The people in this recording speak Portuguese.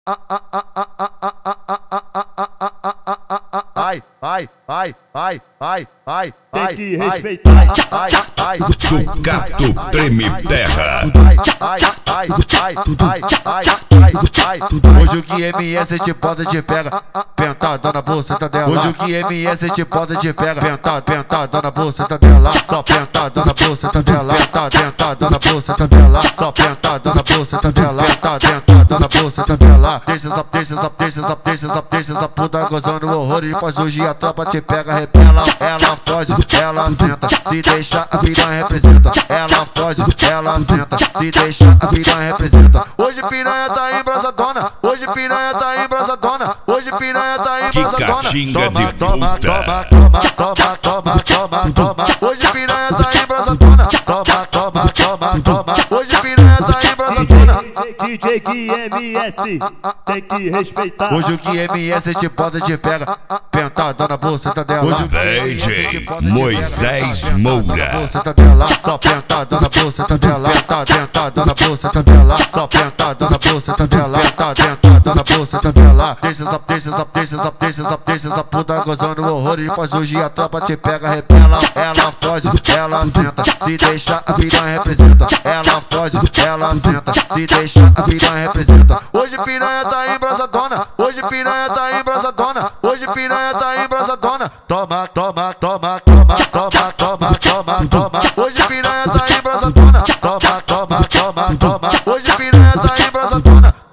Ai, ai, ai, ai, ai, ai, Tem ai, que ai, respeitar. ai, ai, Do gato treme terra. ai, ai, ai, ai, ai, ai. Hoje o QMS te bota te pega, pentada na bolseta dela. Hoje o QMS te bota te pega, pentada na bolseta dela. Só pentada na bolseta dela, pentada na bolseta dela. Só pentada na bolseta dela, pentada na bolseta dela. Deixa essa puta gozando horror e faz hoje a tropa te pega, repela. Ela fode, ela senta, se deixa a piranha representa. Ela fode, ela senta, se deixa a piranha representa. Hoje piranha tá embrasadona, hoje piranha tá embrasadona, hoje piranha tá embrasadona. Catinga de Toma, puta. toma, toma, toma, toma, toma, toma. Hoje piranha tá embrasadona. Toma, toma, toma, toma. Hoje piranha tá embrasadona. DJ QMS, tem que respeitar. Hoje o QMS te bota te pega, pentada na bolseta dela. Hoje o DJ Moisés Moura. bolseta dela, só pentada na bolseta dela, pentada na bolseta dela, só pentada na bolseta dela, pentada na bolseta dela. Deixa essa puta gozando horror e faz hoje a tropa te pega, repela. Ela fode, ela senta, se deixa a piranha representa. Ela fode, ela senta, se deixa a piranha representa. Hoje piranha tá embrasadona, hoje piranha tá embrasadona, hoje piranha tá embrasadona. Toma, toma, toma.